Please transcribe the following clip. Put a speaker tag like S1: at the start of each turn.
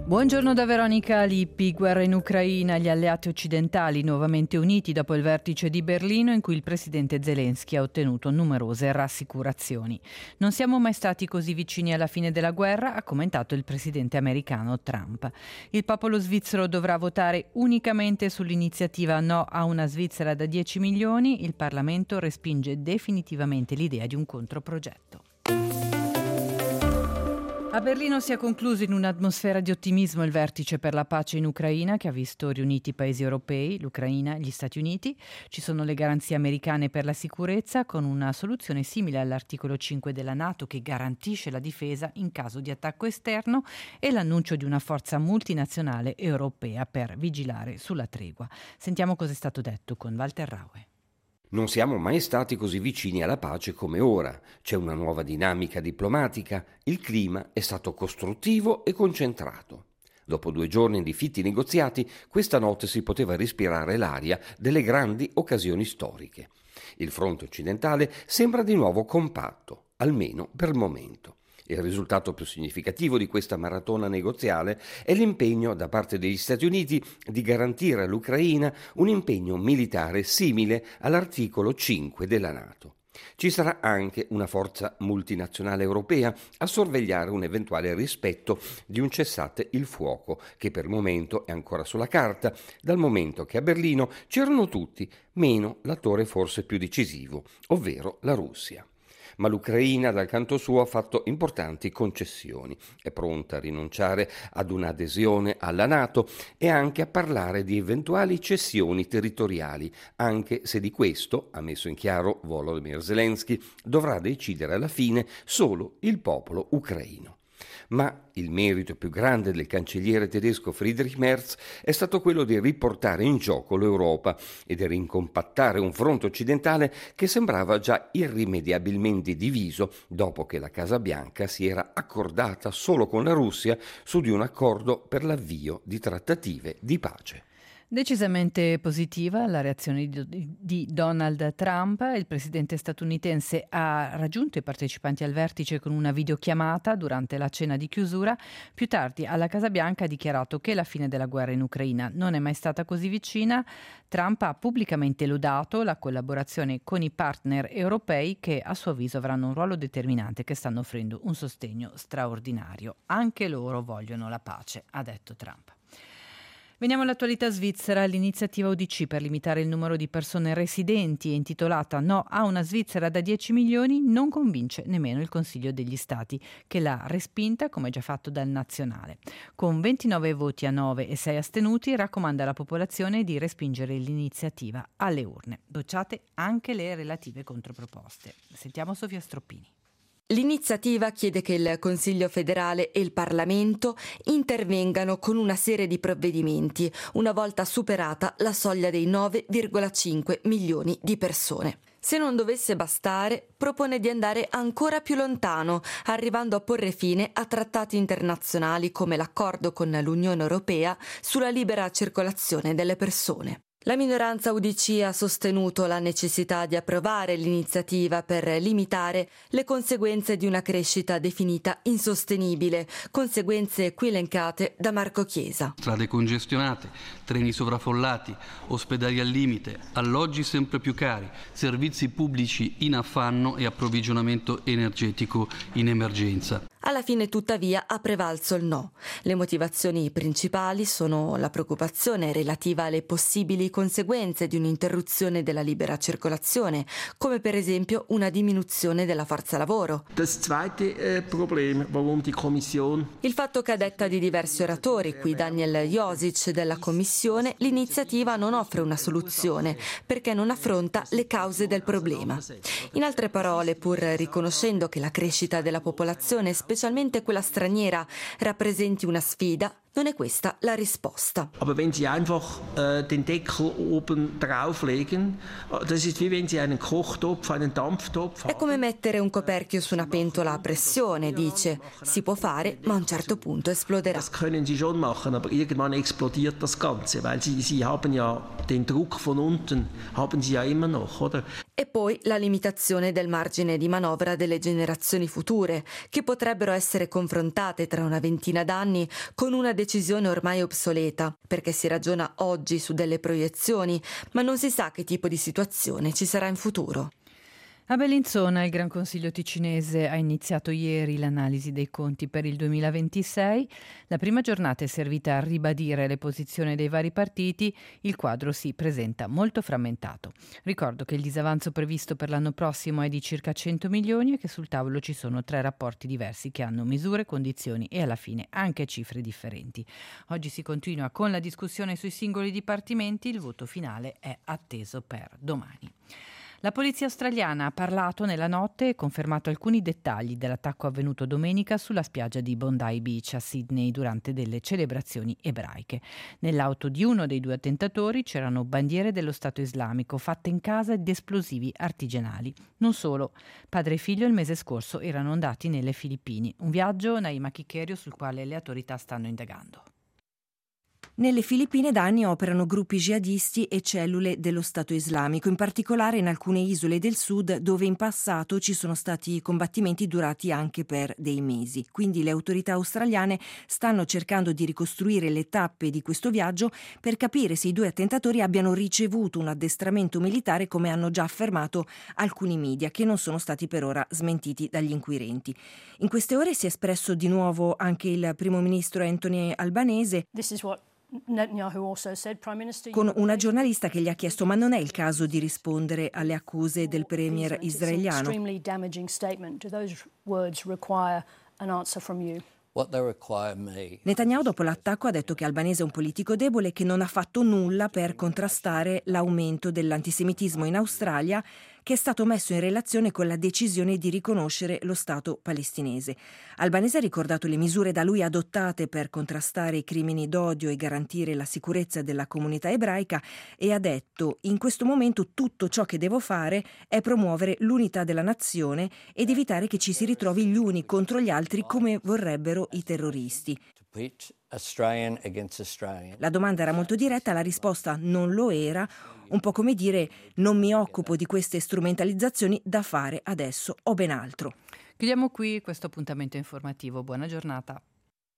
S1: Buongiorno da Veronica Lippi. Guerra in Ucraina, gli alleati occidentali nuovamente uniti dopo il vertice di Berlino in cui il presidente Zelensky ha ottenuto numerose rassicurazioni. Non siamo mai stati così vicini alla fine della guerra, ha commentato il presidente americano Trump. Il popolo svizzero dovrà votare unicamente sull'iniziativa No a una Svizzera da 10 milioni. Il Parlamento respinge definitivamente l'idea di un controprogetto. A Berlino si è concluso in un'atmosfera di ottimismo il vertice per la pace in Ucraina che ha visto riuniti i paesi europei, l'Ucraina e gli Stati Uniti. Ci sono le garanzie americane per la sicurezza con una soluzione simile all'articolo 5 della NATO che garantisce la difesa in caso di attacco esterno e l'annuncio di una forza multinazionale europea per vigilare sulla tregua. Sentiamo cosa è stato detto con Walter Raue.
S2: Non siamo mai stati così vicini alla pace come ora. C'è una nuova dinamica diplomatica, il clima è stato costruttivo e concentrato. Dopo 2 giorni di fitti negoziati, questa notte si poteva respirare l'aria delle grandi occasioni storiche. Il fronte occidentale sembra di nuovo compatto, almeno per il momento. Il risultato più significativo di questa maratona negoziale è l'impegno da parte degli Stati Uniti di garantire all'Ucraina un impegno militare simile all'articolo 5 della NATO. Ci sarà anche una forza multinazionale europea a sorvegliare un eventuale rispetto di un cessate il fuoco, che per il momento è ancora sulla carta, dal momento che a Berlino c'erano tutti, meno l'attore forse più decisivo, ovvero la Russia. Ma l'Ucraina dal canto suo ha fatto importanti concessioni, è pronta a rinunciare ad un'adesione alla NATO e anche a parlare di eventuali cessioni territoriali, anche se di questo, ha messo in chiaro Volodymyr Zelensky, dovrà decidere alla fine solo il popolo ucraino. Ma il merito più grande del cancelliere tedesco Friedrich Merz è stato quello di riportare in gioco l'Europa e di rincompattare un fronte occidentale che sembrava già irrimediabilmente diviso dopo che la Casa Bianca si era accordata solo con la Russia su di un accordo per l'avvio di trattative di pace.
S1: Decisamente positiva la reazione di Donald Trump. Il presidente statunitense ha raggiunto i partecipanti al vertice con una videochiamata durante la cena di chiusura. Più tardi alla Casa Bianca ha dichiarato che la fine della guerra in Ucraina non è mai stata così vicina. Trump ha pubblicamente lodato la collaborazione con i partner europei che a suo avviso avranno un ruolo determinante, che stanno offrendo un sostegno straordinario. Anche loro vogliono la pace, ha detto Trump. Veniamo all'attualità svizzera. L'iniziativa UDC per limitare il numero di persone residenti, intitolata No a una Svizzera da 10 milioni, non convince nemmeno il Consiglio degli Stati, che l'ha respinta come già fatto dal nazionale. Con 29 voti a 9 e 6 astenuti raccomanda alla popolazione di respingere l'iniziativa alle urne. Bocciate anche le relative controproposte. Sentiamo Sofia Stroppini.
S3: L'iniziativa chiede che il Consiglio federale e il Parlamento intervengano con una serie di provvedimenti, una volta superata la soglia dei 9,5 milioni di persone. Se non dovesse bastare, propone di andare ancora più lontano, arrivando a porre fine a trattati internazionali come l'accordo con l'Unione Europea sulla libera circolazione delle persone. La minoranza UDC ha sostenuto la necessità di approvare l'iniziativa per limitare le conseguenze di una crescita definita insostenibile, conseguenze qui elencate da Marco Chiesa.
S4: Strade congestionate, treni sovraffollati, ospedali al limite, alloggi sempre più cari, servizi pubblici in affanno e approvvigionamento energetico in emergenza.
S3: Alla fine, tuttavia, ha prevalso il no. Le motivazioni principali sono la preoccupazione relativa alle possibili conseguenze di un'interruzione della libera circolazione, come per esempio una diminuzione della forza lavoro.
S5: Das zweite Problem, warum die Kommission.
S3: Il fatto che, a detta di diversi oratori, qui Daniel Josic della Commissione, l'iniziativa non offre una soluzione perché non affronta le cause del problema. In altre parole, pur riconoscendo che la crescita della popolazione, specialmente quella straniera, rappresenti una sfida, non è questa la risposta.
S5: Aber wenn Sie einfach den Deckel oben drauflegen, das ist wie wenn Sie einen Kochtopf, einen Dampftopf.
S3: È come mettere un coperchio su una pentola a pressione, dice. Si può fare, ma a un certo punto esploderà.
S5: Das können Sie schon machen, aber irgendwann explodiert das Ganze, weil Sie haben ja den Druck von unten, haben Sie ja immer noch, oder?
S3: E poi la limitazione del margine di manovra delle generazioni future, che potrebbero essere confrontate tra una ventina d'anni con una decisione ormai obsoleta, perché si ragiona oggi su delle proiezioni, ma non si sa che tipo di situazione ci sarà in futuro.
S1: A Bellinzona il Gran Consiglio ticinese ha iniziato ieri l'analisi dei conti per il 2026. La prima giornata è servita a ribadire le posizioni dei vari partiti. Il quadro si presenta molto frammentato. Ricordo che il disavanzo previsto per l'anno prossimo è di circa 100 milioni e che sul tavolo ci sono 3 rapporti diversi che hanno misure, condizioni e alla fine anche cifre differenti. Oggi si continua con la discussione sui singoli dipartimenti. Il voto finale è atteso per domani. La polizia australiana ha parlato nella notte e confermato alcuni dettagli dell'attacco avvenuto domenica sulla spiaggia di Bondi Beach a Sydney durante delle celebrazioni ebraiche. Nell'auto di uno dei 2 attentatori c'erano bandiere dello Stato islamico fatte in casa ed esplosivi artigianali. Non solo, padre e figlio il mese scorso erano andati nelle Filippine. Un viaggio, Naima Chicherio, sul quale le autorità stanno indagando.
S6: Nelle Filippine da anni operano gruppi jihadisti e cellule dello Stato islamico, in particolare in alcune isole del sud dove in passato ci sono stati combattimenti durati anche per dei mesi. Quindi le autorità australiane stanno cercando di ricostruire le tappe di questo viaggio per capire se i 2 attentatori abbiano ricevuto un addestramento militare, come hanno già affermato alcuni media, che non sono stati per ora smentiti dagli inquirenti. In queste ore si è espresso di nuovo anche il primo ministro Anthony Albanese, con una giornalista che gli ha chiesto: ma non è il caso di rispondere alle accuse del premier israeliano? Netanyahu dopo l'attacco ha detto che Albanese è un politico debole che non ha fatto nulla per contrastare l'aumento dell'antisemitismo in Australia, che è stato messo in relazione con la decisione di riconoscere lo Stato palestinese. Albanese ha ricordato le misure da lui adottate per contrastare i crimini d'odio e garantire la sicurezza della comunità ebraica e ha detto: in questo momento tutto ciò che devo fare è promuovere l'unità della nazione ed evitare che ci si ritrovi gli uni contro gli altri come vorrebbero i terroristi. La domanda era molto diretta, la risposta non lo era, un po' come dire: non mi occupo di queste strumentalizzazioni, da fare adesso ho ben altro.
S1: Chiudiamo qui questo appuntamento informativo. Buona giornata.